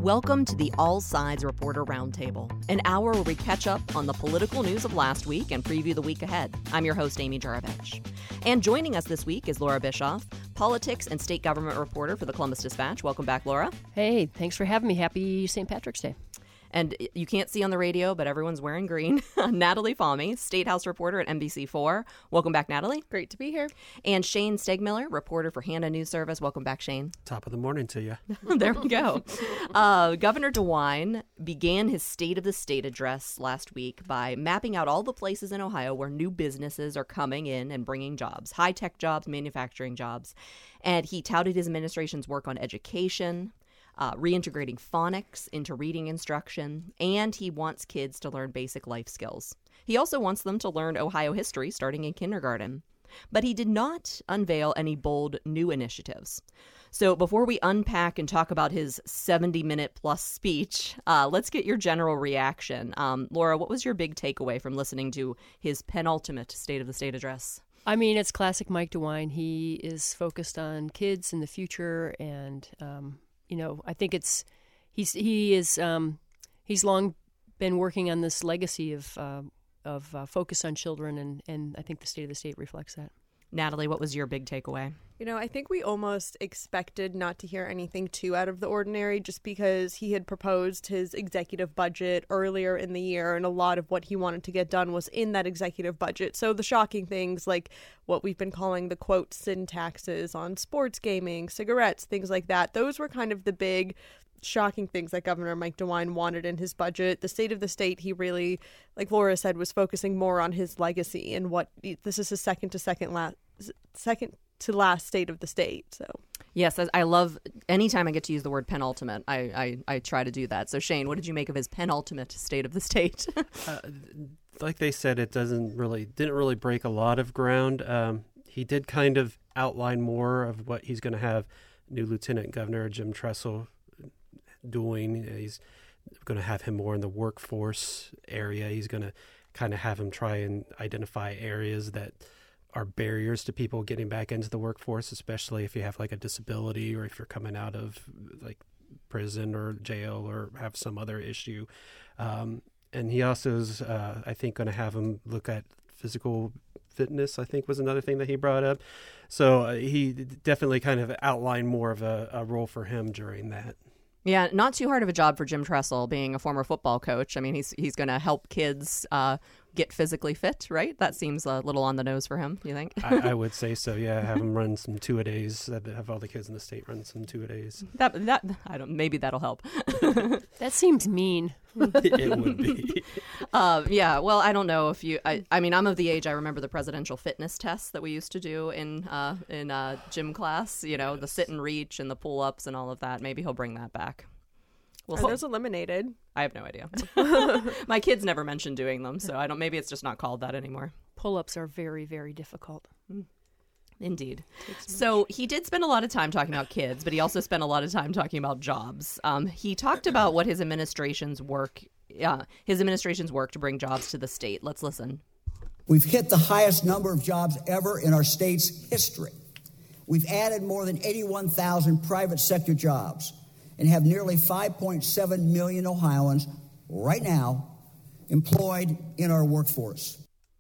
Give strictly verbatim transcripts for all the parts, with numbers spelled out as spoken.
Welcome to the All Sides Reporter Roundtable, an hour where we catch up on the political news of last week and preview the week ahead. I'm your host, Amy Jarovich. And joining us this week is Laura Bischoff, politics and state government reporter for the Columbus Dispatch. Welcome back, Laura. Hey, thanks for having me. Happy Saint Patrick's Day. And you can't see on the radio, but everyone's wearing green. Natalie Fahmy, State House reporter at N B C four. Welcome back, Natalie. Great to be here. And Shane Stegmiller, reporter for Hannah News Service. Welcome back, Shane. Top of the morning to you. There we go. Uh, Governor DeWine began his State of the State address last week by mapping out all the places in Ohio where new businesses are coming in and bringing jobs, high-tech jobs, manufacturing jobs. And he touted his administration's work on education, Uh, reintegrating phonics into reading instruction, and he wants kids to learn basic life skills. He also wants them to learn Ohio history starting in kindergarten. But he did not unveil any bold new initiatives. So before we unpack and talk about his seventy-minute plus speech, uh, let's get your general reaction. Um, Laura, what was your big takeaway from listening to his penultimate State of the State address? I mean, it's classic Mike DeWine. He is focused on kids in the future, and um, you know, I think it's he's he is um, he's long been working on this legacy of uh, of uh, focus on children, and, and I think the State of the State reflects that. Natalie, what was your big takeaway? You know, I think we almost expected not to hear anything too out of the ordinary just because he had proposed his executive budget earlier in the year, and a lot of what he wanted to get done was in that executive budget. So the shocking things like what we've been calling the, quote, sin taxes on sports gaming, cigarettes, things like that, those were kind of the big shocking things that Governor Mike DeWine wanted in his budget. The State of the State, he really, like Laura said, was focusing more on his legacy and what this is his second to second last second to last State of the State. So yes, I love anytime I get to use the word penultimate, I, I, I try to do that. So Shane, what did you make of his penultimate State of the State? uh, like they said, it doesn't really didn't really break a lot of ground. Um, he did kind of outline more of what he's going to have new Lieutenant Governor Jim Tressel doing. He's going to have him more in the workforce area. He's going to kind of have him try and identify areas that are barriers to people getting back into the workforce, especially if you have like a disability or if you're coming out of like prison or jail or have some other issue. Um, and he also is, uh, I think, going to have him look at physical fitness, I think was another thing that he brought up. So uh, he definitely kind of outlined more of a, a role for him during that. Yeah, not too hard of a job for Jim Tressel, being a former football coach. I mean, he's he's going to help kids uh, get physically fit, right? That seems a little on the nose for him, you think? I, I would say so, yeah. Have him run some two-a-days, have all the kids in the state run some two-a-days. That, that, I don't, maybe that'll help. That seems mean. It would be. Uh, yeah, well, I don't know if you, I, I mean, I'm of the age, I remember the presidential fitness tests that we used to do in uh, in uh, gym class, you know, yes. The sit and reach and the pull-ups and all of that. Maybe he'll bring that back. We'll Are those eliminated? I have no idea. My kids never mentioned doing them, so I don't. Maybe it's just not called that anymore. Pull-ups are very, very difficult. Mm. Indeed. So he did spend a lot of time talking about kids, but he also spent a lot of time talking about jobs. Um, he talked about what his administration's work, uh, his administration's work to bring jobs to the state. Let's listen. We've hit the highest number of jobs ever in our state's history. We've added more than eighty-one thousand private sector jobs and have nearly five point seven million Ohioans right now employed in our workforce.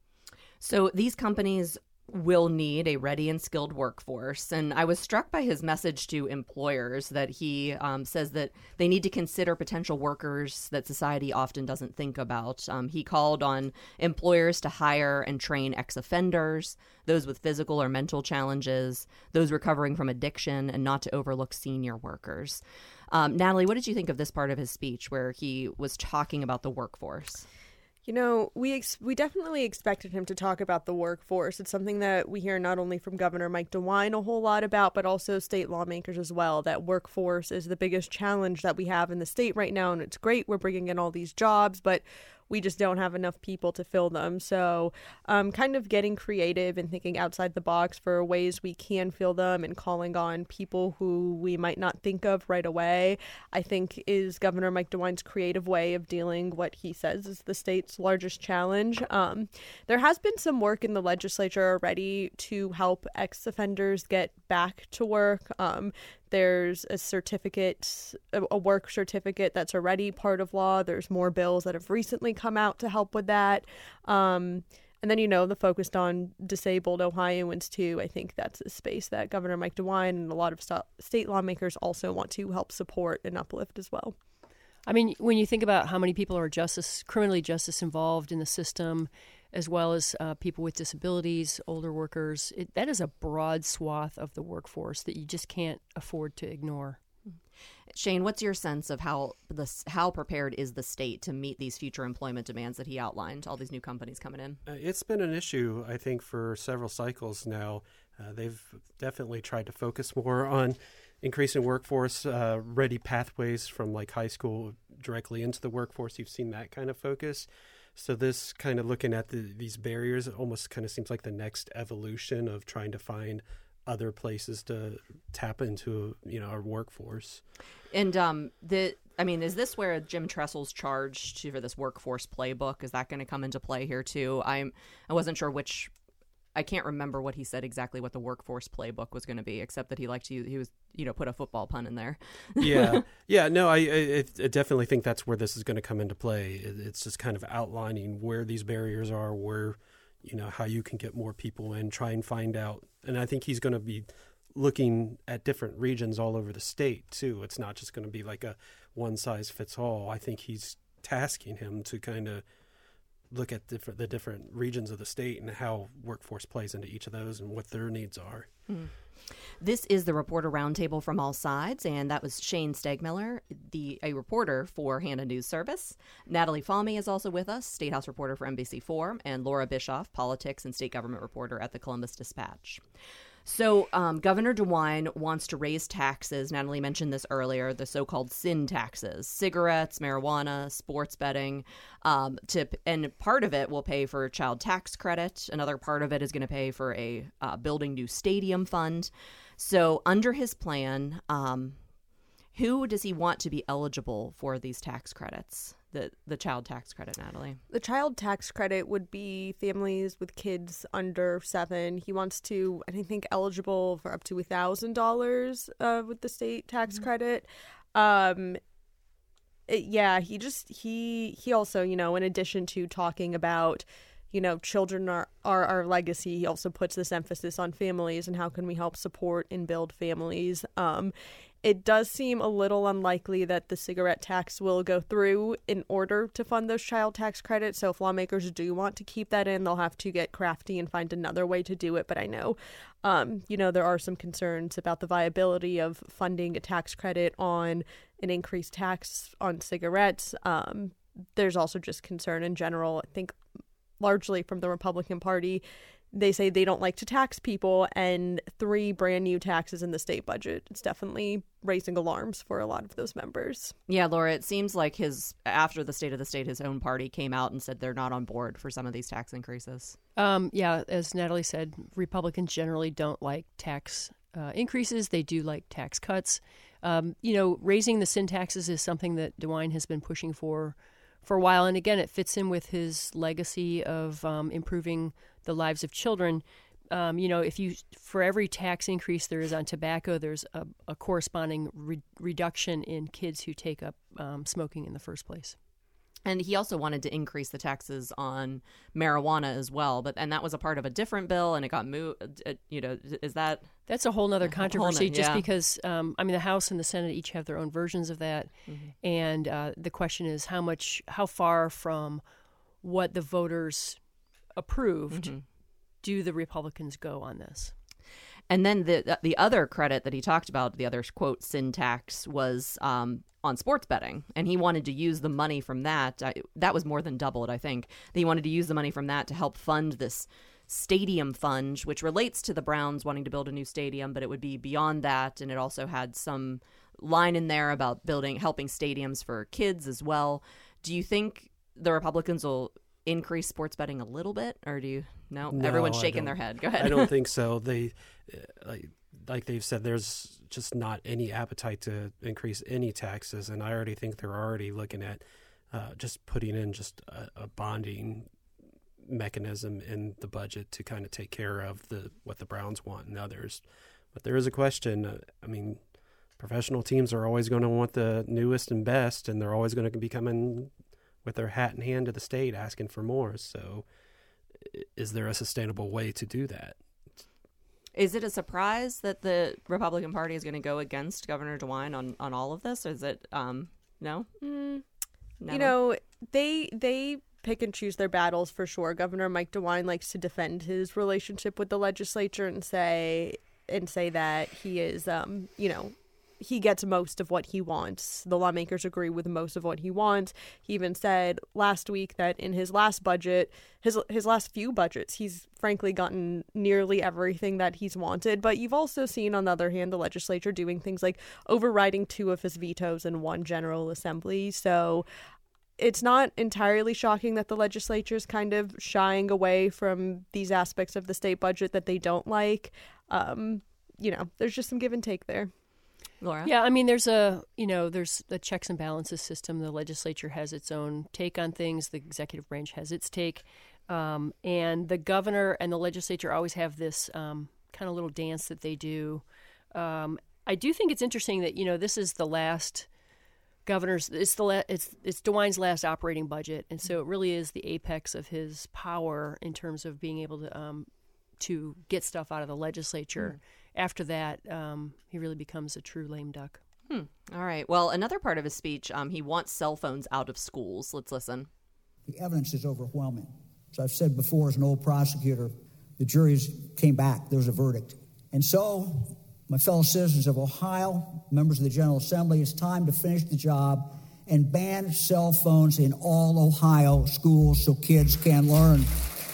So these companies will need a ready and skilled workforce. And I was struck by his message to employers that he um, says that they need to consider potential workers that society often doesn't think about. Um, he called on employers to hire and train ex-offenders, those with physical or mental challenges, those recovering from addiction, and not to overlook senior workers. Um, Natalie, what did you think of this part of his speech where he was talking about the workforce? You know, we ex- we definitely expected him to talk about the workforce. It's something that we hear not only from Governor Mike DeWine a whole lot about, but also state lawmakers as well. That workforce is the biggest challenge that we have in the state right now, and it's great. We're bringing in all these jobs, but we just don't have enough people to fill them. So um, kind of getting creative and thinking outside the box for ways we can fill them and calling on people who we might not think of right away, I think is Governor Mike DeWine's creative way of dealing what he says is the state's largest challenge. Um, there has been some work in the legislature already to help ex-offenders get back to work. Um, There's a certificate, a, a work certificate that's already part of law. There's more bills that have recently come out to help with that. Um, and then, you know, the focused on disabled Ohioans, too. I think that's a space that Governor Mike DeWine and a lot of st- state lawmakers also want to help support and uplift as well. I mean, when you think about how many people are justice, criminally justice involved in the system, as well as uh, people with disabilities, older workers, it, that is a broad swath of the workforce that you just can't afford to ignore. Shane, what's your sense of how the how prepared is the state to meet these future employment demands that he outlined, all these new companies coming in? Uh, it's been an issue, I think, for several cycles now. Uh, they've definitely tried to focus more on increasing workforce, uh, ready pathways from like high school directly into the workforce. You've seen that kind of focus. So this kind of looking at the, these barriers, it almost kind of seems like the next evolution of trying to find other places to tap into, you know, our workforce. And um, the, I mean, is this where Jim Tressel's charge to, for this workforce playbook, is that going to come into play here too? I'm, I wasn't sure which. I can't remember what he said exactly what the workforce playbook was going to be, except that he liked to, he was, you know, put a football pun in there. yeah. Yeah. No, I, I, I definitely think that's where this is going to come into play. It's just kind of outlining where these barriers are, where, you know, how you can get more people in, try and find out. And I think he's going to be looking at different regions all over the state too. It's not just going to be like a one size fits all. I think he's tasking him to kind of look at different, the different regions of the state and how workforce plays into each of those and what their needs are. Mm. This is the Reporter Roundtable from All Sides, and that was Shane Stegmiller, the a reporter for Hannah News Service. Natalie Fahmy is also with us, State House reporter for N B C four, and Laura Bischoff, politics and state government reporter at the Columbus Dispatch. So um, Governor DeWine wants to raise taxes. Natalie mentioned this earlier, the so-called sin taxes, cigarettes, marijuana, sports betting. Um, to, and part of it will pay for child tax credit. Another part of it is going to pay for a uh, building new stadium fund. So under his plan, um, who does he want to be eligible for these tax credits? The the child tax credit, Natalie. The child tax credit would be families with kids under seven. He wants to, I think, eligible for up to a thousand dollars uh, with the state tax mm-hmm. credit. Um, it, yeah, he just he he also, you know, in addition to talking about, you know, children are, are our legacy, he also puts this emphasis on families and how can we help support and build families. Um, It does seem a little unlikely that the cigarette tax will go through in order to fund those child tax credits. So if lawmakers do want to keep that in, they'll have to get crafty and find another way to do it. But I know, um, you know, there are some concerns about the viability of funding a tax credit on an increased tax on cigarettes. Um, there's also just concern in general, I think largely from the Republican Party. They say they don't like to tax people, and three brand new taxes in the state budget. It's definitely raising alarms for a lot of those members. Yeah, Laura, it seems like his after the State of the State, his own party came out and said they're not on board for some of these tax increases. Um, yeah, as Natalie said, Republicans generally don't like tax uh, increases. They do like tax cuts. Um, you know, raising the sin taxes is something that DeWine has been pushing for for a while. And again, it fits in with his legacy of um, improving the lives of children. Um, you know, if you, for every tax increase there is on tobacco, there's a, a corresponding re- reduction in kids who take up um, smoking in the first place. And he also wanted to increase the taxes on marijuana as well, but and that was a part of a different bill, and it got moved. It, you know, is that that's a whole nother controversy? Whole, just yeah. because um, I mean, the House and the Senate each have their own versions of that, mm-hmm. and uh, the question is how much, how far from what the voters approved mm-hmm. do the Republicans go on this? And then the the other credit that he talked about, the other quote sin tax, was um, on sports betting, and he wanted to use the money from that. I, that was more than doubled, I think. He wanted to use the money from that to help fund this stadium fund, which relates to the Browns wanting to build a new stadium, but it would be beyond that, and it also had some line in there about building, helping stadiums for kids as well. Do you think the Republicans will increase sports betting a little bit, or do you no, no everyone's shaking their head? Go ahead. I don't think so. They like like they've said, there's just not any appetite to increase any taxes, and I already think they're already looking at uh, just putting in just a, a bonding mechanism in the budget to kind of take care of the what the Browns want and others. But there is a question. Uh, I mean, professional teams are always going to want the newest and best, and they're always going to be coming with their hat in hand to the state asking for more. So is there a sustainable way to do that? Is it a surprise that the Republican Party is going to go against Governor DeWine on, on all of this? Or is it, um, no? Mm, Never? you know, they they pick and choose their battles for sure. Governor Mike DeWine likes to defend his relationship with the legislature and say and say that he is, um, you know, he gets most of what he wants. The lawmakers agree with most of what he wants. He even said last week that in his last budget, his his last few budgets, he's frankly gotten nearly everything that he's wanted. But you've also seen, on the other hand, the legislature doing things like overriding two of his vetoes in one General Assembly. So it's not entirely shocking that the legislature is kind of shying away from these aspects of the state budget that they don't like. Um, you know, there's just some give and take there. Laura? Yeah, I mean, there's a, you know, there's the checks and balances system. The legislature has its own take on things. The executive branch has its take. Um, and the governor and the legislature always have this um, kind of little dance that they do. Um, I do think it's interesting that, you know, this is the last governor's, it's the la- it's it's DeWine's last operating budget. And so it really is the apex of his power in terms of being able to um, to get stuff out of the legislature. Mm. After that, um, he really becomes a true lame duck. Hmm. All right. Well, another part of his speech, um, he wants cell phones out of schools. Let's listen. The evidence is overwhelming. As I've said before, as an old prosecutor, the juries came back. There was a verdict. And so, my fellow citizens of Ohio, members of the General Assembly, it's time to finish the job and ban cell phones in all Ohio schools so kids can learn.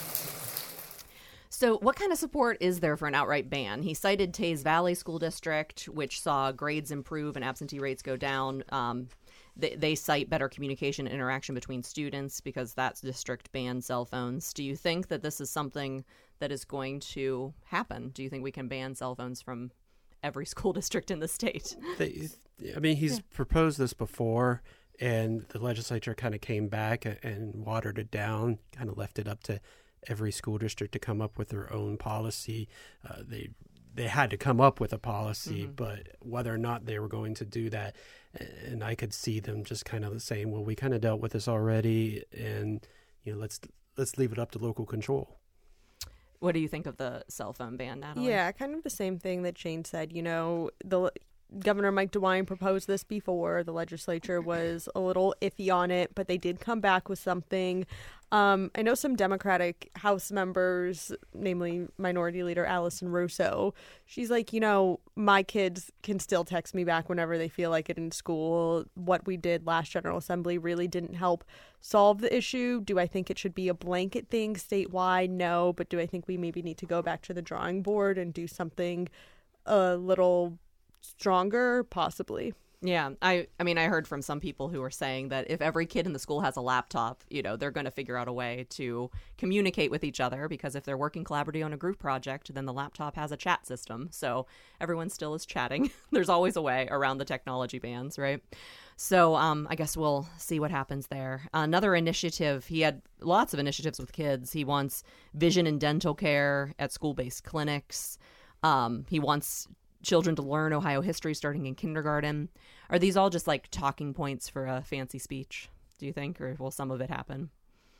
So what kind of support is there for an outright ban? He cited Teays Valley School District, which saw grades improve and absentee rates go down. Um, they, they cite better communication and interaction between students because that district banned cell phones. Do you think that this is something that is going to happen? Do you think we can ban cell phones from every school district in the state? They, I mean, he's yeah. proposed this before, and the legislature kind of came back and watered it down, kind of left it up to every school district to come up with their own policy. Uh, they they had to come up with a policy, mm-hmm. but whether or not they were going to do that, and I could see them just kind of saying, "Well, we kind of dealt with this already, and you know, let's let's leave it up to local control." What do you think of the cell phone ban, Natalie? Yeah, kind of the same thing that Shane said. You know, the Governor Mike DeWine proposed this before. The legislature was a little iffy on it, but they did come back with something. Um, I know some Democratic House members, namely Minority Leader Allison Russo, she's like, you know, my kids can still text me back whenever they feel like it in school. What we did last General Assembly really didn't help solve the issue. Do I think it should be a blanket thing statewide? No, but do I think we maybe need to go back to the drawing board and do something a little stronger? Possibly. Yeah, I I mean, I heard from some people who were saying that if every kid in the school has a laptop, you know, they're going to figure out a way to communicate with each other, because if they're working collaboratively on a group project, then the laptop has a chat system. So everyone still is chatting. There's always a way around the technology bans, right? So um, I guess we'll see what happens there. Another initiative, he had lots of initiatives with kids. He wants vision and dental care at school-based clinics. Um, he wants children to learn Ohio history starting in kindergarten. Are these all just like talking points for a fancy speech, do you think, or will some of it happen?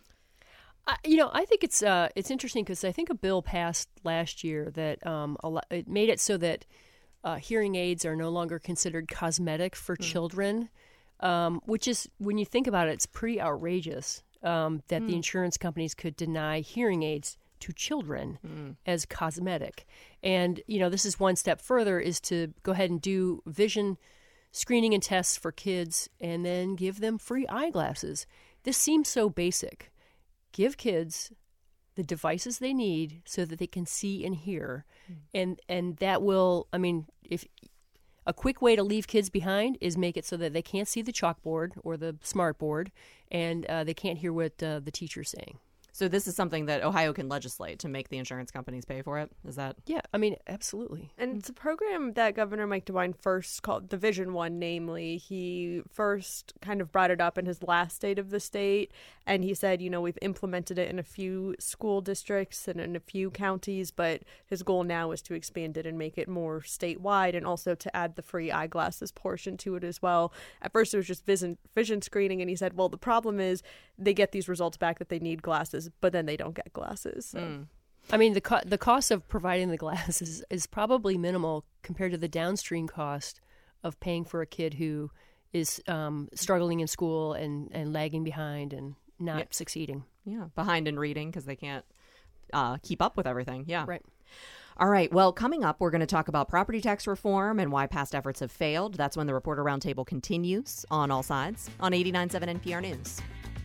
Uh, you know, I think it's uh, it's interesting because I think a bill passed last year that um, a lo- it made it so that uh, hearing aids are no longer considered cosmetic for mm. children, um, which is, when you think about it, it's pretty outrageous um, that mm. the insurance companies could deny hearing aids to children mm. as cosmetic. And, you know, this is one step further, is to go ahead and do vision screening and tests for kids and then give them free eyeglasses. This seems so basic. Give kids the devices they need so that they can see and hear. Mm. And and that will, I mean, if a quick way to leave kids behind is make it so that they can't see the chalkboard or the smart board, and uh, they can't hear what uh, the teacher's saying. So this is something that Ohio can legislate to make the insurance companies pay for it? Is that? Yeah, I mean, absolutely. And it's a program that Governor Mike DeWine first called Division One, namely. He first kind of brought it up in his last state of the state, and he said, you know, we've implemented it in a few school districts and in a few counties, but his goal now is to expand it and make it more statewide, and also to add the free eyeglasses portion to it as well. At first, it was just vision, vision screening, and he said, well, the problem is they get these results back that they need glasses, but then they don't get glasses. So. Mm. I mean, the co- the cost of providing the glasses is probably minimal compared to the downstream cost of paying for a kid who is um, struggling in school and, and lagging behind and not Yeah. succeeding. Yeah, behind in reading because they can't uh, keep up with everything. Yeah. Right. All right. Well, coming up, we're going to talk about property tax reform and why past efforts have failed. That's when the Reporter Roundtable continues on All Sides on eighty-nine point seven N P R News.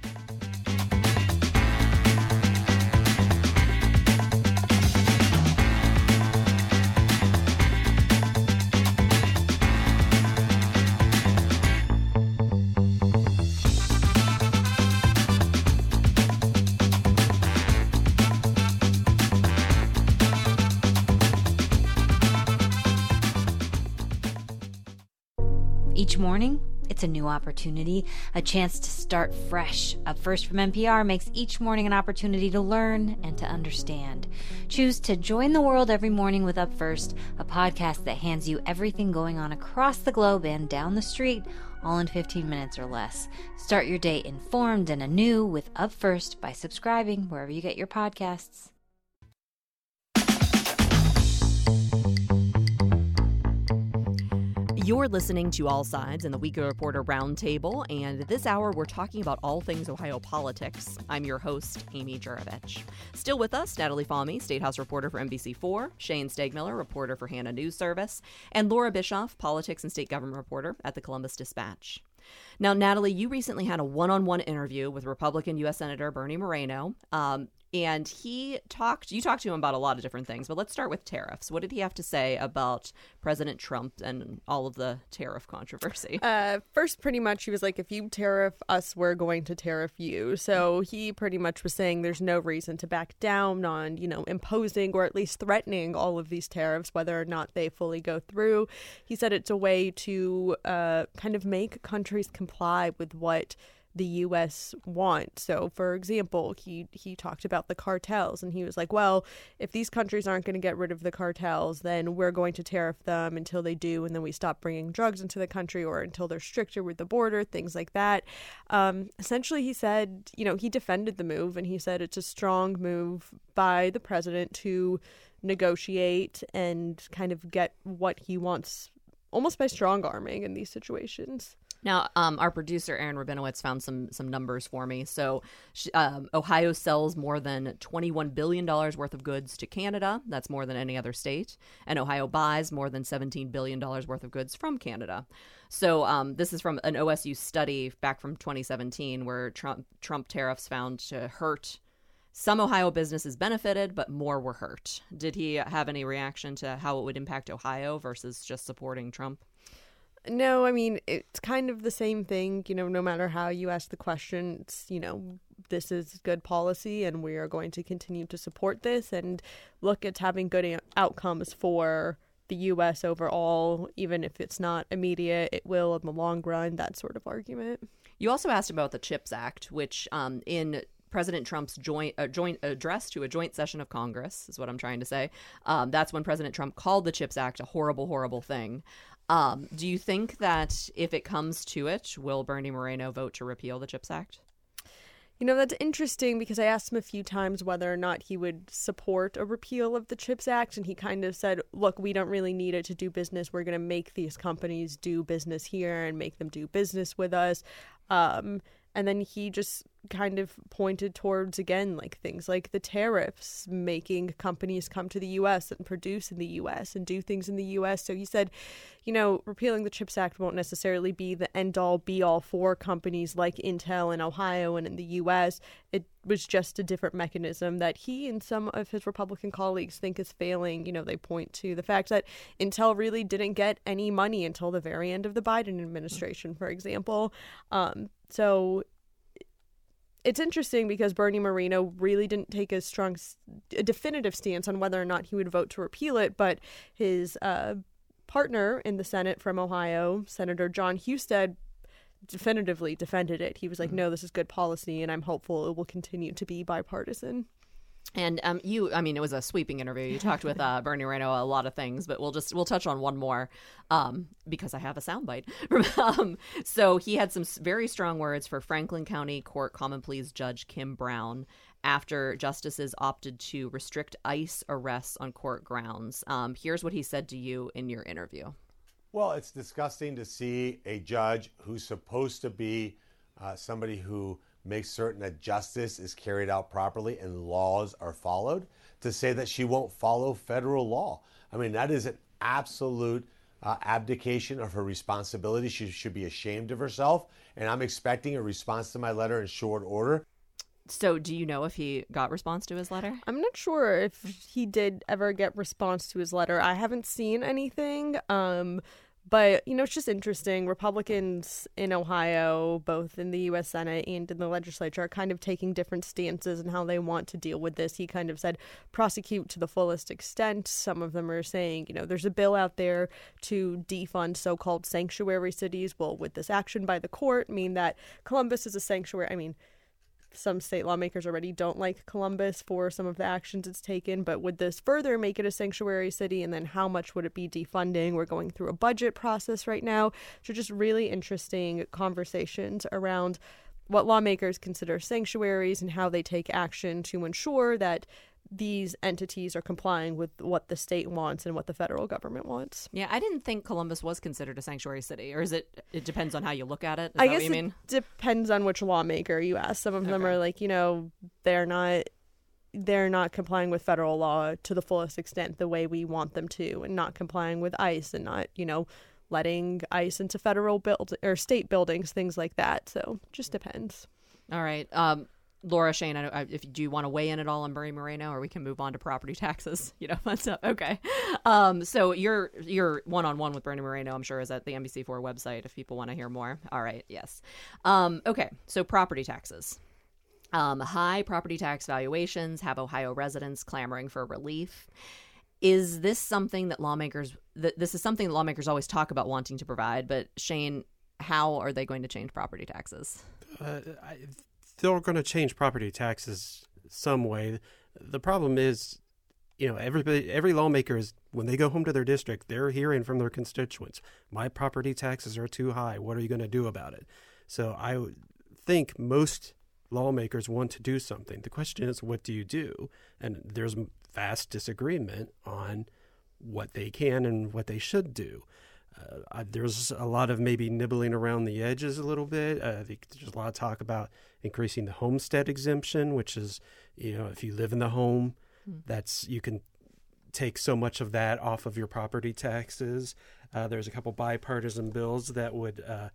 Each morning, it's a new opportunity, a chance to start fresh. Up First from N P R makes each morning an opportunity to learn and to understand. Choose to join the world every morning with Up First, a podcast that hands you everything going on across the globe and down the street, all in fifteen minutes or less. Start your day informed and anew with Up First by subscribing wherever you get your podcasts. You're listening to All Sides in the Weekly Reporter Roundtable, and this hour we're talking about all things Ohio politics. I'm your host, Amy Juravich. Still with us, Natalie Fahmy, State House reporter for N B C four, Shane Stegmiller, reporter for Hannah News Service, and Laura Bischoff, politics and state government reporter at the Columbus Dispatch. Now, Natalie, you recently had a one-on-one interview with Republican U S Senator Bernie Moreno, um, and he talked, you talked to him about a lot of different things, but let's start with tariffs. What did he have to say about President Trump and all of the tariff controversy? Uh, first, pretty much, he was like, if you tariff us, we're going to tariff you. So he pretty much was saying there's no reason to back down on, you know, imposing or at least threatening all of these tariffs, whether or not they fully go through. He said it's a way to uh, kind of make countries comply with what the U S want. So, for example, he he talked about the cartels, and he was like, well, if these countries aren't going to get rid of the cartels, then we're going to tariff them until they do, and then we stop bringing drugs into the country, or until they're stricter with the border, things like that. Um, essentially, he said, you know, he defended the move, and he said it's a strong move by the president to negotiate and kind of get what he wants, almost by strong-arming in these situations. Now, um, our producer, Aaron Rabinowitz, found some some numbers for me. So um, Ohio sells more than twenty-one billion dollars worth of goods to Canada. That's more than any other state. And Ohio buys more than seventeen billion dollars worth of goods from Canada. So um, this is from an O S U study back from twenty seventeen where Trump, Trump tariffs found to hurt. Some Ohio businesses benefited, but more were hurt. Did he have any reaction to how it would impact Ohio versus just supporting Trump? No, I mean, it's kind of the same thing, you know, no matter how you ask the question, it's, you know, this is good policy and we are going to continue to support this and look at having good outcomes for the U S overall, even if it's not immediate, it will in the long run, that sort of argument. You also asked about the CHIPS Act, which um, in President Trump's joint uh, joint address to a joint session of Congress, is what I'm trying to say. Um, that's when President Trump called the CHIPS Act a horrible, horrible thing. Um, do you think that if it comes to it, will Bernie Moreno vote to repeal the CHIPS Act? You know, that's interesting because I asked him a few times whether or not he would support a repeal of the CHIPS Act, and he kind of said, look, we don't really need it to do business. We're going to make these companies do business here and make them do business with us. Um, and then he just kind of pointed towards, again, like things like the tariffs, making companies come to the U S and produce in the U S and do things in the U S. So he said, you know, repealing the CHIPS Act won't necessarily be the end-all, be-all for companies like Intel in Ohio and in the U S. It was just a different mechanism that he and some of his Republican colleagues think is failing. You know, they point to the fact that Intel really didn't get any money until the very end of the Biden administration, for example. Um, so... it's interesting because Bernie Moreno really didn't take a strong, a definitive stance on whether or not he would vote to repeal it, but his uh, partner in the Senate from Ohio, Senator John Husted, definitively defended it. He was like, no, this is good policy, and I'm hopeful it will continue to be bipartisan. And um, you, I mean, it was a sweeping interview. You talked with uh, Bernie Moreno a lot of things, but we'll just we'll touch on one more um, because I have a soundbite. um, so he had some very strong words for Franklin County Court Common Pleas Judge Kim Brown after justices opted to restrict ICE arrests on court grounds. Um, here's what he said to you in your interview. Well, it's disgusting to see a judge who's supposed to be uh, somebody who makes certain that justice is carried out properly and laws are followed, to say that she won't follow federal law. I mean, that is an absolute uh, abdication of her responsibility. She should be ashamed of herself, and I'm expecting a response to my letter in short order. So do you know if he got response to his letter? I'm not sure if he did ever get response to his letter. I haven't seen anything. Um, but, you know, it's just interesting. Republicans in Ohio, both in the U S Senate and in the legislature, are kind of taking different stances in how they want to deal with this. He kind of said prosecute to the fullest extent. Some of them are saying, you know, there's a bill out there to defund so-called sanctuary cities. Will, with this action by the court, mean that Columbus is a sanctuary? I mean, some state lawmakers already don't like Columbus for some of the actions it's taken, but would this further make it a sanctuary city? And then how much would it be defunding? We're going through a budget process right now. So just really interesting conversations around what lawmakers consider sanctuaries and how they take action to ensure that these entities are complying with what the state wants and what the federal government wants. Yeah, I didn't think Columbus was considered a sanctuary city, or is it? It depends on how you look at it. Is I that guess what you mean? It depends on which lawmaker you ask. Some of them Okay. are like, you know, they're not they're not complying with federal law to the fullest extent the way we want them to, and not complying with ICE, and not, you know, letting ICE into federal build or state buildings, things like that. So just depends. All right. Um, Laura, Shane, I, I, if do you want to weigh in at all on Bernie Moreno, or we can move on to property taxes? You know, what's up? Okay. Um, so your your one on one with Bernie Moreno, I'm sure, is at the N B C four website if people want to hear more. All right. Yes. Um, okay. So property taxes. Um, high property tax valuations have Ohio residents clamoring for relief. Is this something that lawmakers? That this is something that lawmakers always talk about wanting to provide, but Shane, how are they going to change property taxes? Uh, I, they're going to change property taxes some way. The problem is, you know, everybody, every lawmaker is, when they go home to their district, they're hearing from their constituents, my property taxes are too high. What are you going to do about it? So I would think most lawmakers want to do something. The question is, what do you do? And there's vast disagreement on what they can and what they should do. Uh, there's a lot of maybe nibbling around the edges a little bit. Uh, I think there's a lot of talk about increasing the homestead exemption, which is, you know, if you live in the home, mm. that's you can take so much of that off of your property taxes. Uh, there's a couple bipartisan bills that would uh,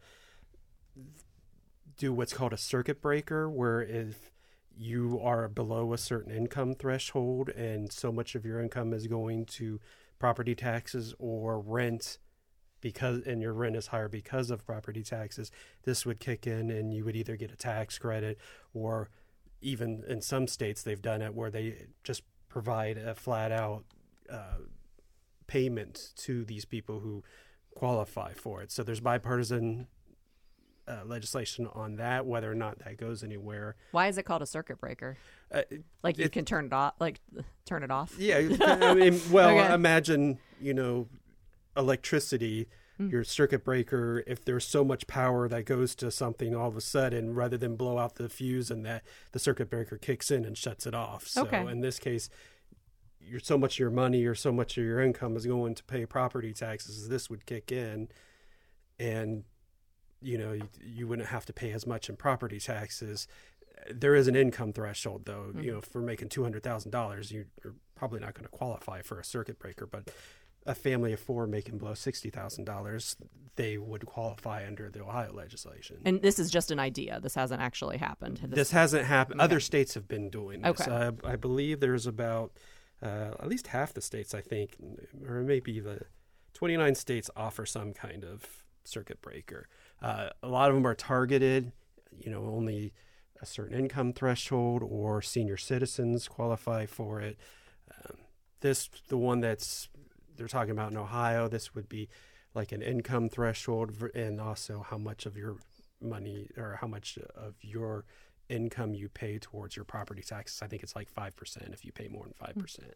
do what's called a circuit breaker, where if you are below a certain income threshold and so much of your income is going to property taxes or rent, because and your rent is higher because of property taxes, this would kick in and you would either get a tax credit, or even in some states they've done it where they just provide a flat out uh, payment to these people who qualify for it. So there's bipartisan uh, legislation on that, whether or not that goes anywhere. Why is it called a circuit breaker? Uh, like you it, can turn it off, like turn it off? Yeah. I mean, well, Okay. imagine, you know, electricity, mm. your circuit breaker, if there's so much power that goes to something all of a sudden, rather than blow out the fuse and that the circuit breaker kicks in and shuts it off. So okay. in this case, you're so much of your money or so much of your income is going to pay property taxes. This would kick in, and you know, you, you wouldn't have to pay as much in property taxes. There is an income threshold, though. Mm. You know, for making two hundred thousand dollars, you're probably not going to qualify for a circuit breaker, but a family of four making below sixty thousand dollars, they would qualify under the Ohio legislation. And this is just an idea. This hasn't actually happened. This, this hasn't happened. Okay. Other states have been doing this. Okay. Uh, I believe there's about uh, at least half the states, I think, or maybe the twenty-nine states offer some kind of circuit breaker. Uh, a lot of them are targeted. You know, only a certain income threshold, or senior citizens qualify for it. Um, this, the one that's they're talking about in Ohio, this would be like an income threshold, and also how much of your money or how much of your income you pay towards your property taxes. I think it's like five percent if you pay more than five percent.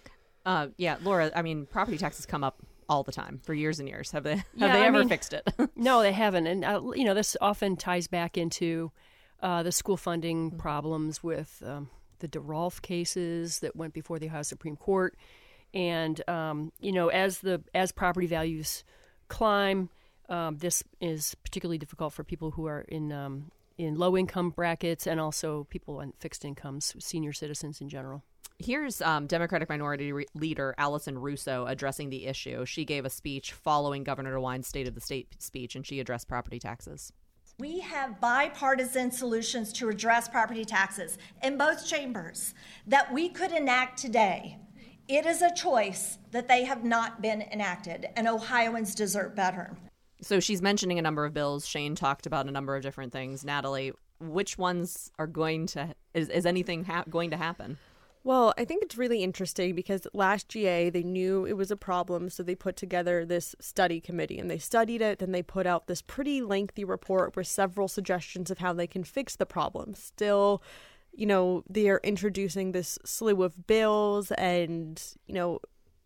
Uh, yeah, Laura, I mean, property taxes come up all the time for years and years. Have they, have Yeah, they I ever mean, fixed it? No, they haven't. And, uh, you know, this often ties back into uh, the school funding problems with um, the DeRolf cases that went before the Ohio Supreme Court. And, um, you know, as the as property values climb, um, this is particularly difficult for people who are in um, in low-income brackets and also people on fixed incomes, senior citizens in general. Here's um, Democratic Minority Re- Leader Allison Russo addressing the issue. She gave a speech following Governor DeWine's State of the State speech, and she addressed property taxes. We have bipartisan solutions to address property taxes in both chambers that we could enact today. It is a choice that they have not been enacted, and Ohioans deserve better. So she's mentioning a number of bills. Shane talked about a number of different things. Natalie, which ones are going to, is, is anything ha- going to happen? Well, I think it's really interesting because last G A, they knew it was a problem, so they put together this study committee, and they studied it, and they put out this pretty lengthy report with several suggestions of how they can fix the problem. Still, you know, they are introducing this slew of bills, and, you know,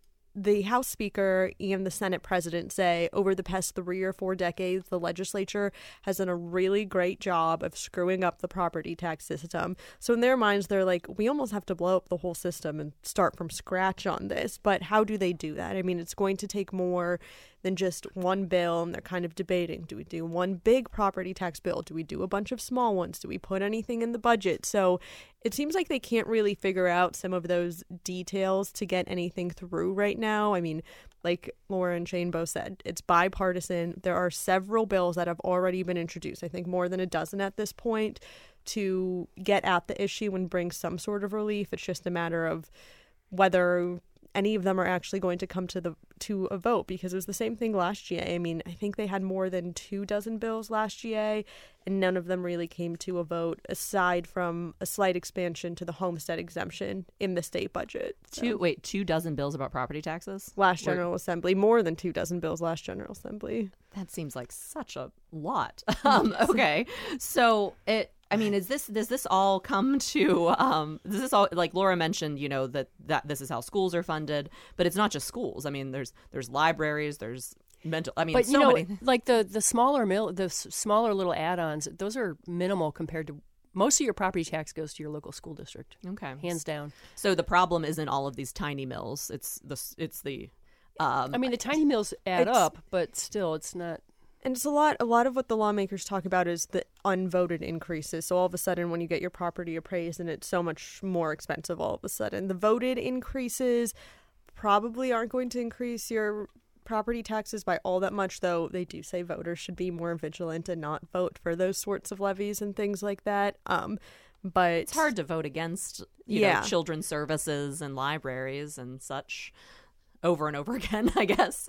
the House Speaker and the Senate President say over the past three or four decades, the legislature has done a really great job of screwing up the property tax system. So in their minds, they're like, we almost have to blow up the whole system and start from scratch on this. But how do they do that? I mean, it's going to take more than just one bill, and they're kind of debating, do we do one big property tax bill? Do we do a bunch of small ones? Do we put anything in the budget? So it seems like they can't really figure out some of those details to get anything through right now. I mean, like Laura and Shane both said, it's bipartisan. There are several bills that have already been introduced, I think more than a dozen at this point, to get at the issue and bring some sort of relief. It's just a matter of whether any of them are actually going to come to the to a vote, because it was the same thing last G A. I mean, I think they had more than two dozen bills last G A, and none of them really came to a vote, aside from a slight expansion to the homestead exemption in the state budget. So. Two wait, two dozen bills about property taxes? Last Where- General Assembly, more than two dozen bills last General Assembly. That seems like such a lot. Um, okay, so it. I mean, is this does this all come to? Um, does this all, like Laura mentioned? You know, that that this is how schools are funded, but it's not just schools. I mean, there's there's libraries, there's mental. I mean, but so you know, many. like the the smaller mil- the s- smaller little add-ons, those are minimal compared to most of your property tax goes to your local school district. Okay, hands down. So the problem isn't all of these tiny mills. It's the it's the. Um, I mean, the tiny mills add It's- up, but still, it's not. And it's a lot a lot of what the lawmakers talk about is the unvoted increases. So all of a sudden, when you get your property appraised, and it's so much more expensive all of a sudden. The voted increases probably aren't going to increase your property taxes by all that much, though they do say voters should be more vigilant and not vote for those sorts of levies and things like that. Um, but it's hard to vote against, you Yeah. know, children's services and libraries and such over and over again, I guess.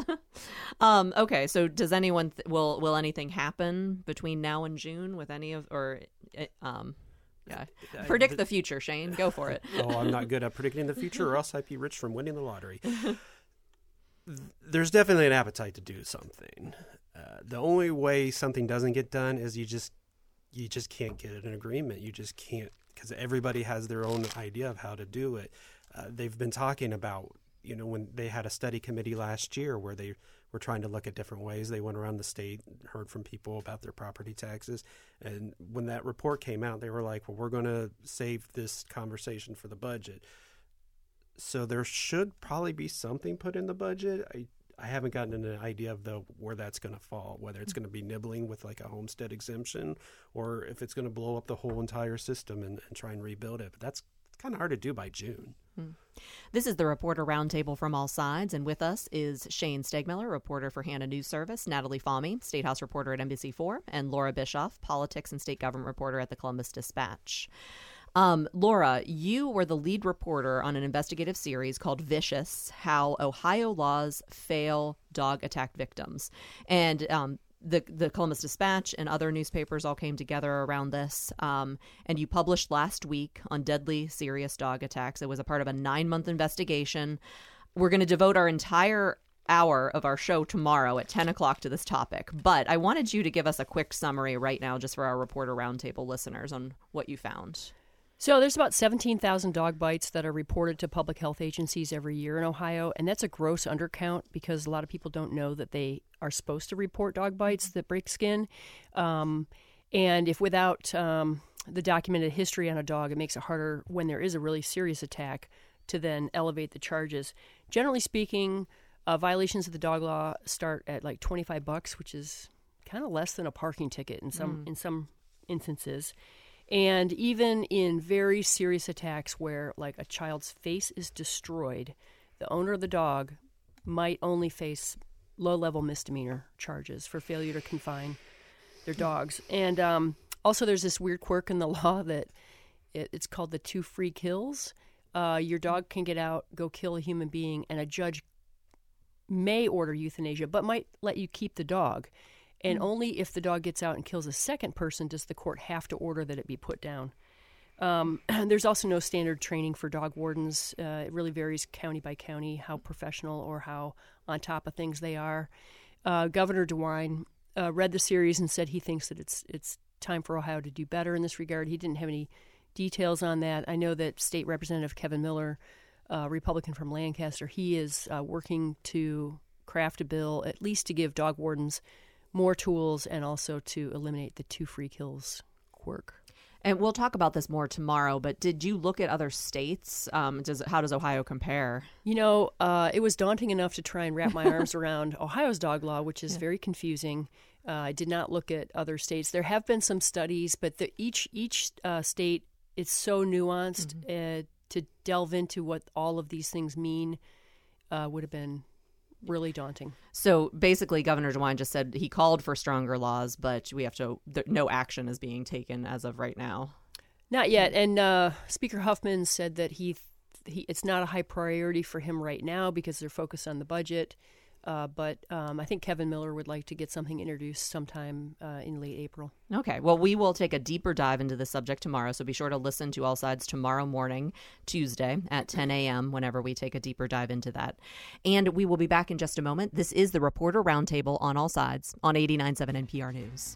um, okay, so does anyone th- will will anything happen between now and June with any of or uh, um, yeah, I- predict the- the future, Shane. Go for it. Oh, I'm not good at predicting the future, or else I'd be rich from winning the lottery. There's definitely an appetite to do something. Uh, the only way something doesn't get done is you just you just can't get an agreement. You just can't, because everybody has their own idea of how to do it. Uh, they've been talking about, you know, when they had a study committee last year where they were trying to look at different ways. They went around the state and heard from people about their property taxes. And when that report came out, they were like, well, we're going to save this conversation for the budget. So there should probably be something put in the budget. I, I haven't gotten an idea of the where that's going to fall, whether it's going to be nibbling with like a homestead exemption or if it's going to blow up the whole entire system and, and try and rebuild it. But that's kind of hard to do by June. This is the Reporter Roundtable from all sides, and with us is Shane Stegmiller, reporter for Hannah News Service, Natalie Fahmy, State House reporter at N B C four, and Laura Bischoff, politics and state government reporter at the Columbus Dispatch. Um, Laura, you were the lead reporter on an investigative series called Vicious, How Ohio Laws Fail Dog Attack Victims. And um, the the Columbus Dispatch and other newspapers all came together around this. Um, and you published last week on deadly serious dog attacks. It was a part of a nine-month investigation. We're going to devote our entire hour of our show tomorrow at ten o'clock to this topic. But I wanted you to give us a quick summary right now just for our Reporter Roundtable listeners on what you found. So there's about seventeen thousand dog bites that are reported to public health agencies every year in Ohio, and that's a gross undercount because a lot of people don't know that they are supposed to report dog bites that break skin. Um, and if without um, the documented history on a dog, it makes it harder when there is a really serious attack to then elevate the charges. Generally speaking, uh, violations of the dog law start at like twenty-five bucks, which is kind of less than a parking ticket in some mm. in some instances. And even in very serious attacks where, like, a child's face is destroyed, the owner of the dog might only face low-level misdemeanor charges for failure to confine their dogs. And um, also there's this weird quirk in the law that it, it's called the two free kills. Uh, your dog can get out, go kill a human being, and a judge may order euthanasia, but might let you keep the dog. And mm-hmm. only if the dog gets out and kills a second person does the court have to order that it be put down. Um, there's also no standard training for dog wardens. Uh, it really varies county by county how professional or how on top of things they are. Uh, Governor DeWine uh, read the series and said he thinks that it's it's time for Ohio to do better in this regard. He didn't have any details on that. I know that State Representative Kevin Miller, uh, Republican from Lancaster, he is uh, working to craft a bill at least to give dog wardens more tools and also to eliminate the two free kills quirk. And we'll talk about this more tomorrow, but did you look at other states? Um, does how does Ohio compare? You know, uh, it was daunting enough to try and wrap my arms around Ohio's dog law, which is yeah. very confusing. Uh, I did not look at other states. There have been some studies, but the, each each uh, state is so nuanced. Mm-hmm. Uh, to delve into what all of these things mean uh, would have been really daunting. So basically, Governor DeWine just said he called for stronger laws, but we have to. Th- no action is being taken as of right now. Not yet. And uh, Speaker Huffman said that he, he it's not a high priority for him right now because they're focused on the budget. Uh, but um, I think Kevin Miller would like to get something introduced sometime uh, in late April. Okay. Well, we will take a deeper dive into the subject tomorrow, so be sure to listen to All Sides tomorrow morning, Tuesday, at ten a.m., whenever we take a deeper dive into that. And we will be back in just a moment. This is the Reporter Roundtable on All Sides on eighty-nine point seven N P R News.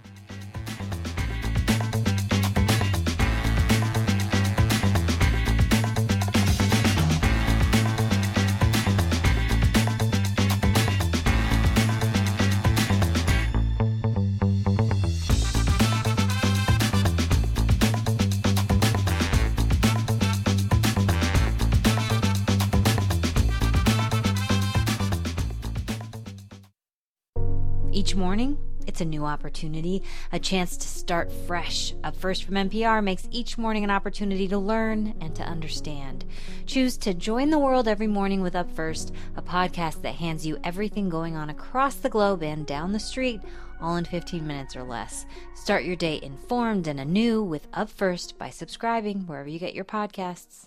Each morning, it's a new opportunity, a chance to start fresh. Up First from N P R makes each morning an opportunity to learn and to understand. Choose to join the world every morning with Up First, a podcast that hands you everything going on across the globe and down the street, all in fifteen minutes or less. Start your day informed and anew with Up First by subscribing wherever you get your podcasts.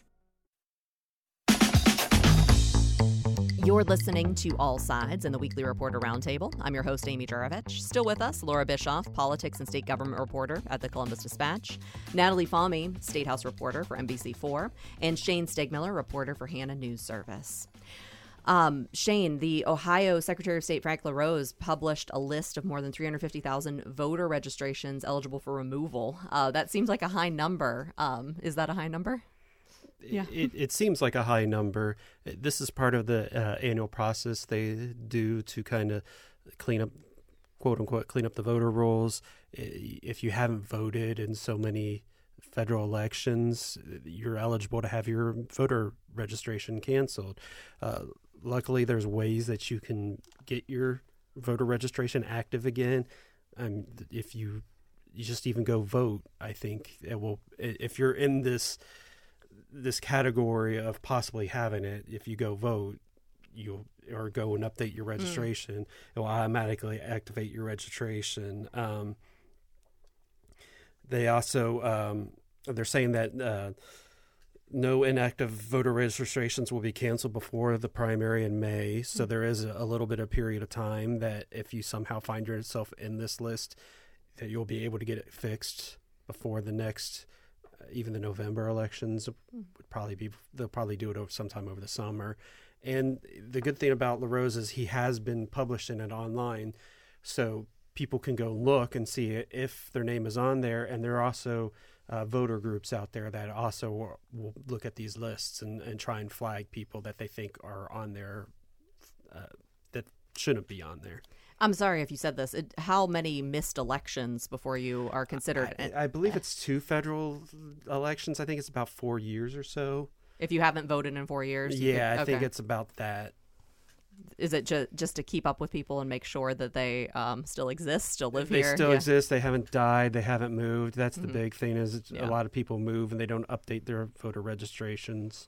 You're listening to All Sides in the Weekly Reporter Roundtable. I'm your host, Amy Juravich. Still with us, Laura Bischoff, politics and state government reporter at the Columbus Dispatch, Natalie Fahmy, State House reporter for N B C four, and Shane Stegmiller, reporter for Hannah News Service. Um, Shane, the Ohio Secretary of State Frank LaRose published a list of more than three hundred fifty thousand voter registrations eligible for removal. Uh, that seems like a high number. Um, is that a high number? Yeah. It, it seems like a high number. This is part of the uh, annual process they do to kind of clean up, quote unquote, clean up the voter rolls. If you haven't voted in so many federal elections, you're eligible to have your voter registration canceled. Uh, luckily, there's ways that you can get your voter registration active again. Um, if you, you just even go vote, I think it will. If you're in this this category of possibly having it, if you go vote, you'll or go and update your registration, mm. it will automatically activate your registration. Um, they also um, they're saying that uh, no inactive voter registrations will be canceled before the primary in May. So there is a, a little bit of period of time that if you somehow find yourself in this list, that you'll be able to get it fixed before the next, uh, even the November elections would probably be, they'll probably do it over sometime over the summer. And the good thing about LaRose is he has been publishing it online. So people can go look and see if their name is on there. And there are also uh, voter groups out there that also will, will look at these lists and, and try and flag people that they think are on there uh, that shouldn't be on there. I'm sorry if you said this. It, how many missed elections before you are considered? I, I believe it's two federal elections. I think it's about four years or so. If you haven't voted in four years? you Yeah, could- I think okay. it's about that. Is it ju- just to keep up with people and make sure that they um, still exist, still live They here? still Yeah. exist. They haven't died. They haven't moved. That's the Mhm. big thing is it's- Yeah. a lot of people move and they don't update their voter registrations.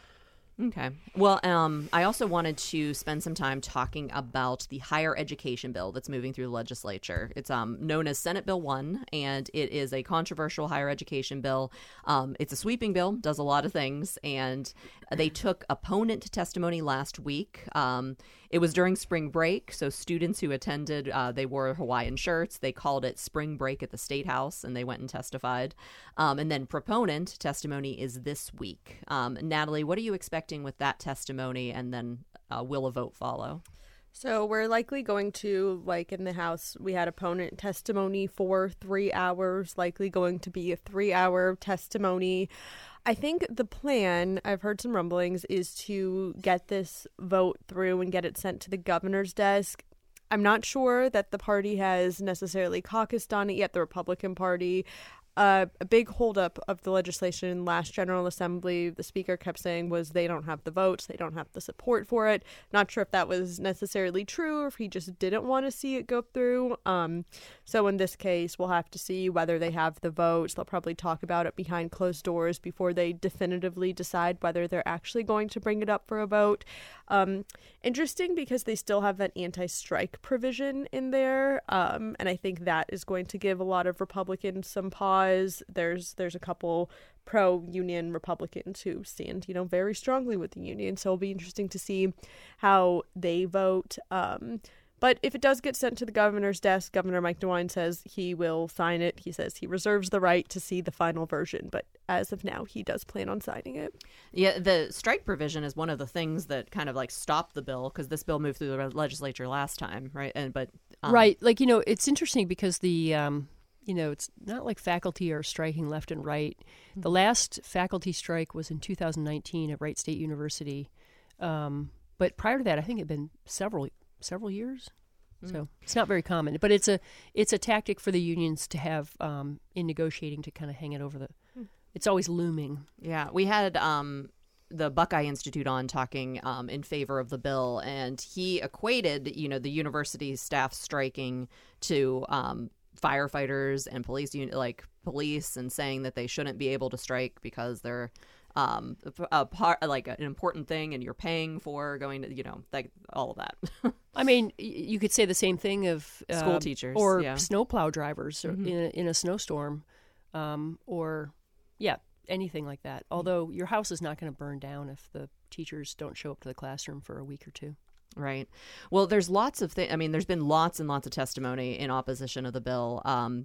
Okay. Well, um, I also wanted to spend some time talking about the higher education bill that's moving through the legislature. It's um, known as Senate Bill one, and it is a controversial higher education bill. Um, it's a sweeping bill, does a lot of things, and they took opponent testimony last week. Um, it was during spring break, so students who attended, uh, they wore Hawaiian shirts. They called it Spring Break at the State House, and they went and testified. Um, and then proponent testimony is this week. Um, Natalie, what are you expecting with that testimony, and then uh, will a vote follow? So we're likely going to, like in the House, we had opponent testimony for three hours, likely going to be a three-hour testimony. I think the plan, I've heard some rumblings, is to get this vote through and get it sent to the governor's desk. I'm not sure that the party has necessarily caucused on it yet, the Republican Party. Uh, a big holdup of the legislation last General Assembly, the speaker kept saying, was they don't have the votes, they don't have the support for it. Not sure if that was necessarily true or if he just didn't want to see it go through. Um, so in this case, we'll have to see whether they have the votes. They'll probably talk about it behind closed doors before they definitively decide whether they're actually going to bring it up for a vote. Um, interesting because they still have that anti-strike provision in there, um, and I think that is going to give a lot of Republicans some pause. There's there's a couple pro-union Republicans who stand, you know, very strongly with the union, so it'll be interesting to see how they vote. Um, but if it does get sent to the governor's desk, Governor Mike DeWine says he will sign it. He says he reserves the right to see the final version, but as of now, he does plan on signing it. Yeah, the strike provision is one of the things that kind of like stopped the bill because this bill moved through the legislature last time, right? And but um, right, like you know, it's interesting because the um, you know, it's not like faculty are striking left and right. The last faculty strike was in two thousand nineteen at Wright State University, um, but prior to that, I think it had been several several years. So it's not very common, but it's a it's a tactic for the unions to have um, in negotiating to kind of hang it over the. It's always looming. Yeah, we had um, the Buckeye Institute on talking um, in favor of the bill, and he equated, you know, the university staff striking to um, firefighters and police, like police, and saying that they shouldn't be able to strike because they're um, a part, like an important thing, and you're paying for going to, you know, like all of that. I mean, y- you could say the same thing of uh, School teachers, or yeah. snowplow drivers or Mhm. in a, in a snowstorm, um, or yeah, anything like that. Although your house is not going to burn down if the teachers don't show up to the classroom for a week or two. Right. Well, there's lots of things. I mean, there's been lots and lots of testimony in opposition of the bill. Um,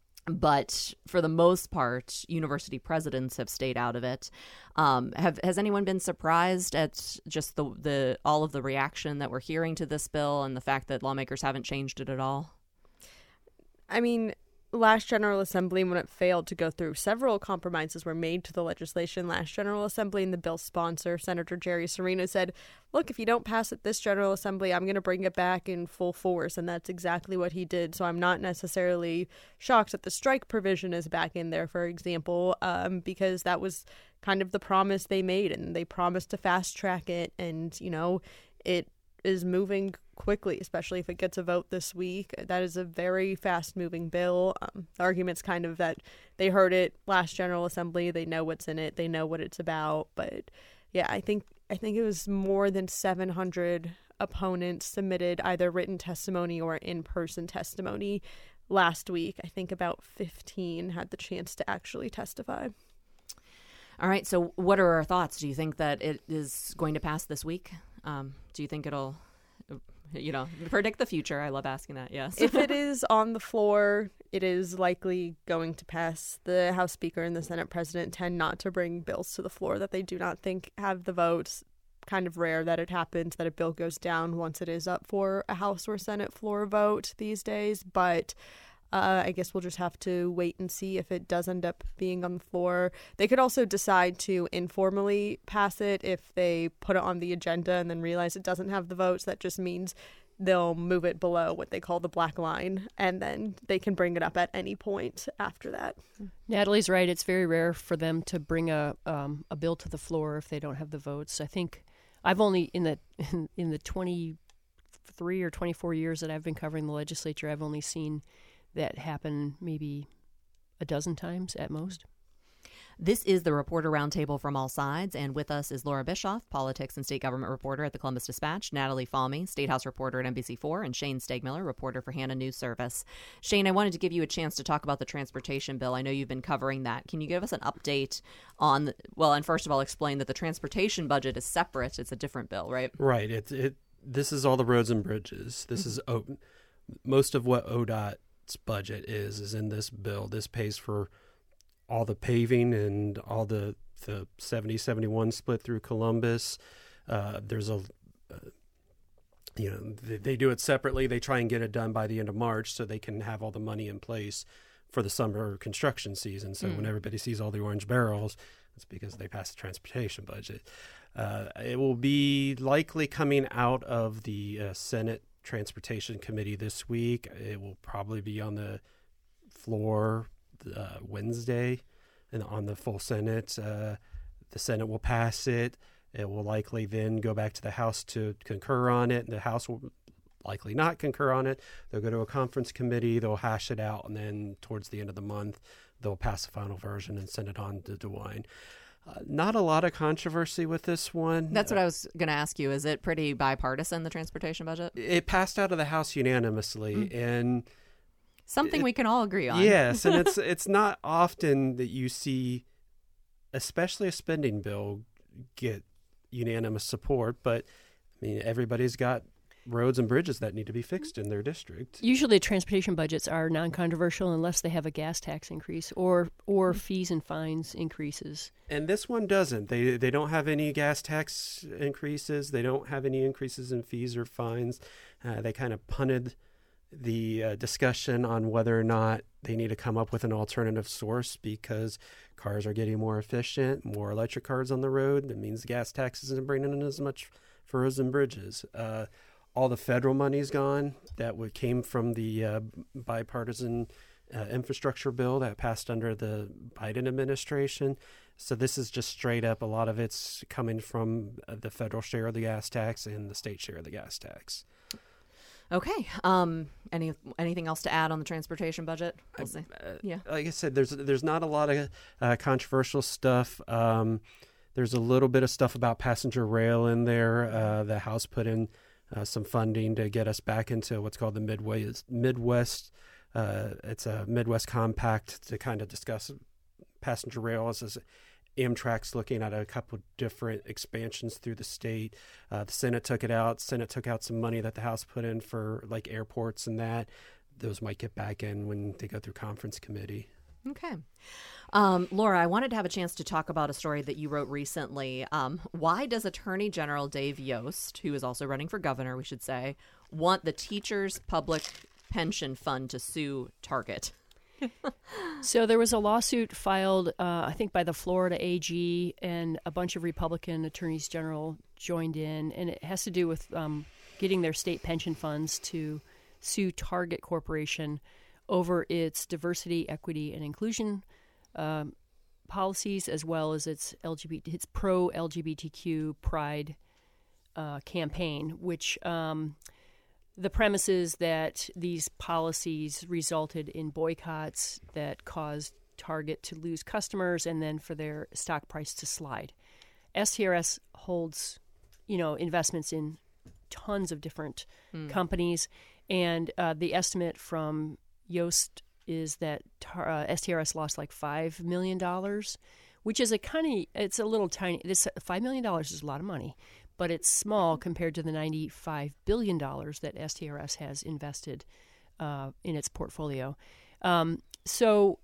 but for the most part, university presidents have stayed out of it. Um, have has anyone been surprised at just the the all of the reaction that we're hearing to this bill and the fact that lawmakers haven't changed it at all? I mean, last General Assembly, when it failed to go through, several compromises were made to the legislation last General Assembly, and the bill's sponsor, Senator Jerry Serino, said, look, if you don't pass it this General Assembly, I'm going to bring it back in full force, and that's exactly what he did. So I'm not necessarily shocked that the strike provision is back in there, for example, um, because that was kind of the promise they made, and they promised to fast track it, and, you know, it is moving quickly, especially if it gets a vote this week. That is a very fast-moving bill. Um, the argument's kind of that they heard it last General Assembly, they know what's in it, they know what it's about. But yeah, I think I think it was more than seven hundred opponents submitted either written testimony or in-person testimony last week. I think about fifteen had the chance to actually testify. All right. So what are our thoughts? Do you think that it is going to pass this week? Um, do you think it'll, you know, predict the future? I love asking that. Yes. If it is on the floor, it is likely going to pass. The House Speaker and the Senate President tend not to bring bills to the floor that they do not think have the votes. Kind of rare that it happens that a bill goes down once it is up for a House or Senate floor vote these days. But Uh, I guess we'll just have to wait and see if it does end up being on the floor. They could also decide to informally pass it if they put it on the agenda and then realize it doesn't have the votes. That just means they'll move it below what they call the black line, and then they can bring it up at any point after that. Natalie's right. It's very rare for them to bring a um, a bill to the floor if they don't have the votes. I think I've only, in the in, in the twenty-three or twenty-four years that I've been covering the legislature, I've only seen that happen maybe a dozen times at most. This is the Reporter Roundtable from all sides, and with us is Laura Bischoff, politics and state government reporter at the Columbus Dispatch, Natalie Fahmy, State House reporter at N B C four, and Shane Stegmiller, reporter for Hannah News Service. Shane, I wanted to give you a chance to talk about the transportation bill. I know you've been covering that. Can you give us an update on, well, and first of all, explain that the transportation budget is separate. It's a different bill, right? Right. It, it, this is all the roads and bridges. This mm-hmm. is o- most of what O D O T's budget is, is in this bill. This pays for all the paving and all the the seventy seventy-one split through Columbus. Uh, there's a, uh, you know, they, they do it separately. They try and get it done by the end of March so they can have all the money in place for the summer construction season. So mm. when everybody sees all the orange barrels, it's because they passed the transportation budget. Uh, it will be likely coming out of the uh, Senate Transportation Committee this week. It will probably be on the floor Uh, Wednesday, and on the full Senate. Uh, the Senate will pass it. It will likely then go back to the House to concur on it, and the House will likely not concur on it. They'll go to a conference committee, they'll hash it out, and then towards the end of the month, they'll pass the final version and send it on to DeWine. Uh, not a lot of controversy with this one. That's what I was going to ask you. Is it pretty bipartisan, the transportation budget? It passed out of the House unanimously, mm. and something it, we can all agree on. Yes, and it's it's not often that you see, especially a spending bill, get unanimous support. But I mean, everybody's got roads and bridges that need to be fixed in their district. Usually, transportation budgets are non-controversial unless they have a gas tax increase or or fees and fines increases. And this one doesn't. They they don't have any gas tax increases. They don't have any increases in fees or fines. Uh, they kind of punted the uh, discussion on whether or not they need to come up with an alternative source because cars are getting more efficient, more electric cars on the road. That means the gas tax isn't bringing in as much for roads and bridges. Uh, all the federal money's gone that would, came from the uh, bipartisan uh, infrastructure bill that passed under the Biden administration. So this is just straight up. A lot of it's coming from uh, the federal share of the gas tax and the state share of the gas tax. Okay. Um. Any anything else to add on the transportation budget? We'll see. Uh, yeah. Like I said, there's there's not a lot of uh, controversial stuff. Um, there's a little bit of stuff about passenger rail in there. Uh, the House put in uh, some funding to get us back into what's called the Midwest. Midwest. Uh, it's a Midwest Compact to kind of discuss passenger rail as Amtrak's looking at a couple different expansions through the state. Uh, the Senate took it out. Senate took out some money that the House put in for like airports and that. Those might get back in when they go through conference committee. Okay. Um, Laura, I wanted to have a chance to talk about a story that you wrote recently. Um, why does Attorney General Dave Yost, who is also running for governor, we should say, want the Teachers Public Pension Fund to sue Target? So there was a lawsuit filed, uh, I think, by the Florida A G, and a bunch of Republican attorneys general joined in, and it has to do with um, getting their state pension funds to sue Target Corporation over its diversity, equity, and inclusion um, policies, as well as its L G B T, its pro-L G B T Q pride uh, campaign, which um, the premise is that these policies resulted in boycotts that caused Target to lose customers and then for their stock price to slide. S T R S holds, you know, investments in tons of different mm. companies, and uh, the estimate from Yost is that tar- uh, S T R S lost like five million dollars, which is a kind of, it's a little tiny, this five million dollars is a lot of money, but it's small compared to the ninety-five billion dollars that S T R S has invested uh, in its portfolio. Um, so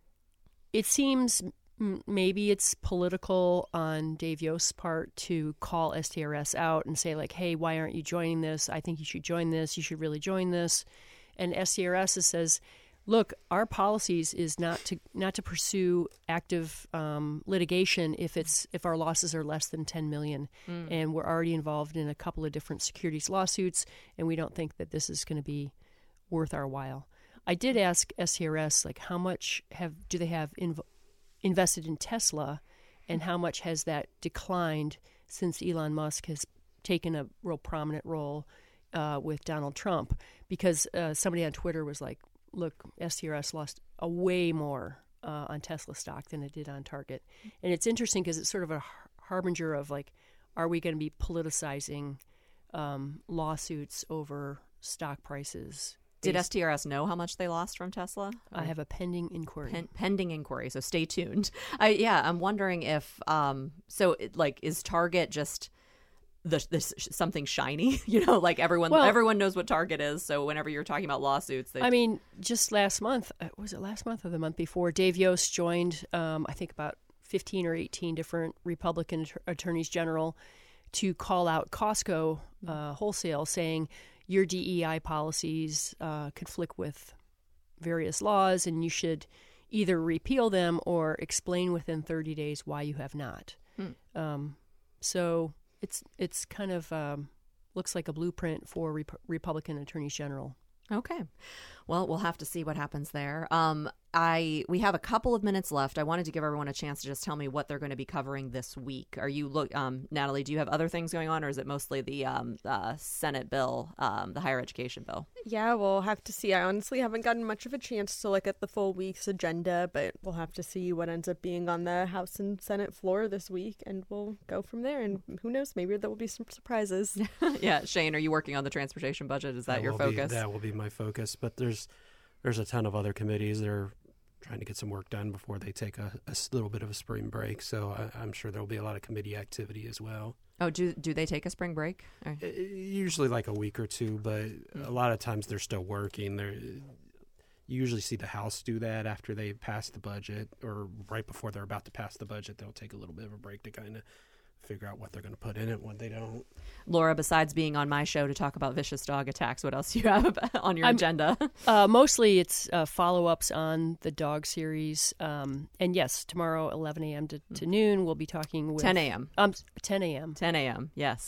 it seems m- maybe it's political on Dave Yost's part to call S T R S out and say, like, hey, why aren't you joining this? I think you should join this. You should really join this. And S T R S says, look, our policies is not to not to pursue active um, litigation if it's if our losses are less than ten million dollars, mm. and we're already involved in a couple of different securities lawsuits, and we don't think that this is going to be worth our while. I did ask S T R S, like, how much have do they have inv- invested in Tesla, and how much has that declined since Elon Musk has taken a real prominent role uh, with Donald Trump? Because uh, somebody on Twitter was like, look, S T R S lost a way more uh, on Tesla stock than it did on Target. And it's interesting because it's sort of a harbinger of, like, are we going to be politicizing um, lawsuits over stock prices? Did S T R S know how much they lost from Tesla? I have a pending inquiry. Pen- pending inquiry, so stay tuned. I, yeah, I'm wondering if, um, so, it, like, is Target just... The, this something shiny, you know, like everyone well, everyone knows what Target is. So whenever you're talking about lawsuits, they... I mean, just last month, was it last month or the month before? Dave Yost joined, um, I think, about fifteen or eighteen different Republican att- attorneys general to call out Costco uh, wholesale, saying your D E I policies uh, conflict with various laws, and you should either repeal them or explain within thirty days why you have not. Hmm. Um, so. It's it's kind of um, looks like a blueprint for Rep- Republican attorneys general. Okay. Well, we'll have to see what happens there. Um, I we have a couple of minutes left. I wanted to give everyone a chance to just tell me what they're going to be covering this week. Are you look, um, Natalie? Do you have other things going on, or is it mostly the um, uh, Senate bill, um, the higher education bill? Yeah, we'll have to see. I honestly haven't gotten much of a chance to look at the full week's agenda, but we'll have to see what ends up being on the House and Senate floor this week, and we'll go from there. And who knows? Maybe there will be some surprises. Yeah, Shane, are you working on the transportation budget? Is that, that your focus? Be, that will be my focus. But there's there's a ton of other committees that are trying to get some work done before they take a, a little bit of a spring break. So I, I'm sure there will be a lot of committee activity as well. Oh, do do they take a spring break? Or? Usually like a week or two, but a lot of times they're still working. They're, you usually see the House do that after they pass the budget, or right before they're about to pass the budget. They'll take a little bit of a break to kind of figure out what they're going to put in it when they don't. Laura, besides being on my show to talk about vicious dog attacks, what else do you have on your I'm, agenda? uh, mostly it's uh, follow-ups on the dog series. Um, and yes, tomorrow, eleven a.m. to, to noon, we'll be talking with... ten a.m. Um, ten a.m. ten a.m., yes.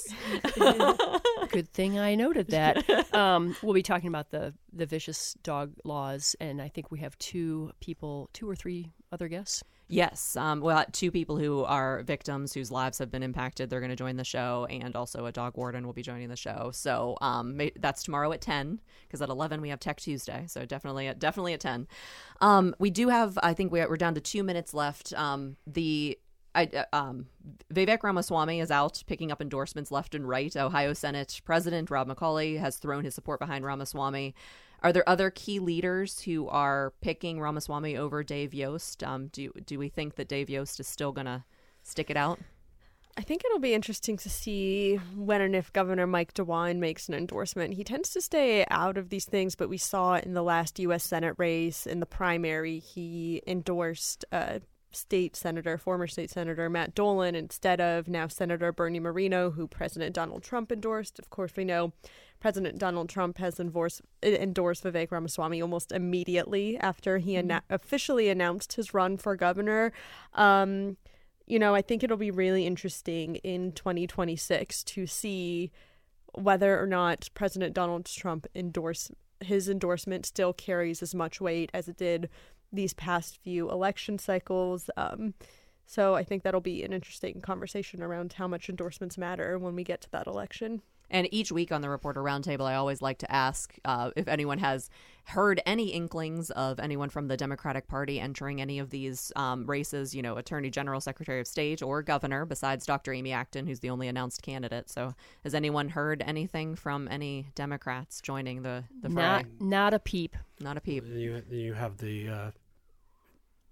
Good thing I noted that. Um, we'll be talking about the, the vicious dog laws, and I think we have two people, two or three other guests. Yes. Um, well, two people who are victims whose lives have been impacted. They're going to join the show, and also a dog warden will be joining the show. So um, that's tomorrow at ten, because at eleven we have Tech Tuesday. So definitely, at, definitely at ten. Um, we do have, I think we're down to two minutes left. Um, the I, uh, um, Vivek Ramaswamy is out picking up endorsements left and right. Ohio Senate President Rob McCauley has thrown his support behind Ramaswamy. Are there other key leaders who are picking Ramaswamy over Dave Yost? Um, do do we think that Dave Yost is still going to stick it out? I think it'll be interesting to see when and if Governor Mike DeWine makes an endorsement. He tends to stay out of these things, but we saw in the last U S Senate race in the primary, he endorsed uh, state senator, former state senator Matt Dolan instead of now Senator Bernie Moreno, who President Donald Trump endorsed. Of course, we know President Donald Trump has endorsed, endorsed Vivek Ramaswamy almost immediately after he mm-hmm. ana- officially announced his run for governor. Um, you know, I think it'll be really interesting in twenty twenty-six to see whether or not President Donald Trump endorse his endorsement still carries as much weight as it did these past few election cycles. Um, so I think that'll be an interesting conversation around how much endorsements matter when we get to that election. And each week on the Reporter Roundtable, I always like to ask uh, if anyone has heard any inklings of anyone from the Democratic Party entering any of these um, races, you know, Attorney General, Secretary of State, or Governor, besides Doctor Amy Acton, who's the only announced candidate. So has anyone heard anything from any Democrats joining the, the fray? Not, not a peep. Not a peep. You, you have the uh,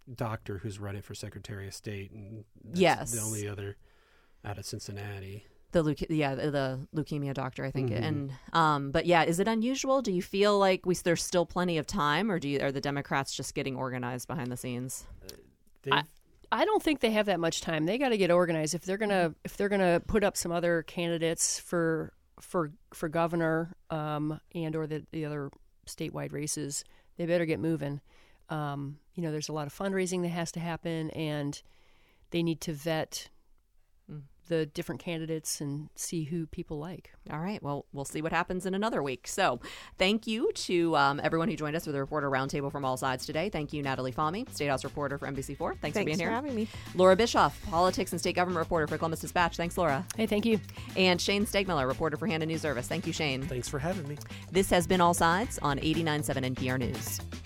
doctor who's running for Secretary of State, and that's Yes. the only other out of Cincinnati. The leuke- yeah, the, the leukemia doctor, I think. Mhm. And um, but yeah, is it unusual? Do you feel like we there's still plenty of time, or do you, are the Democrats just getting organized behind the scenes? They've- I, I don't think they have that much time. They got to get organized if they're gonna if they're gonna put up some other candidates for for for governor um, and or the the other statewide races. They better get moving. Um, you know, there's a lot of fundraising that has to happen, and they need to vet the different candidates and see who people like. All right. Well, we'll see what happens in another week. So thank you to um, everyone who joined us for the Reporter Roundtable from all sides today. Thank you, Natalie Fahmy, State House reporter for N B C four. Thanks, Thanks for being here. for having me. Laura Bischoff, politics and state government reporter for Columbus Dispatch. Thanks, Laura. Hey, thank you. And Shane Stegmiller, reporter for Hannah News Service. Thank you, Shane. Thanks for having me. This has been All Sides on eighty-nine point seven N P R News.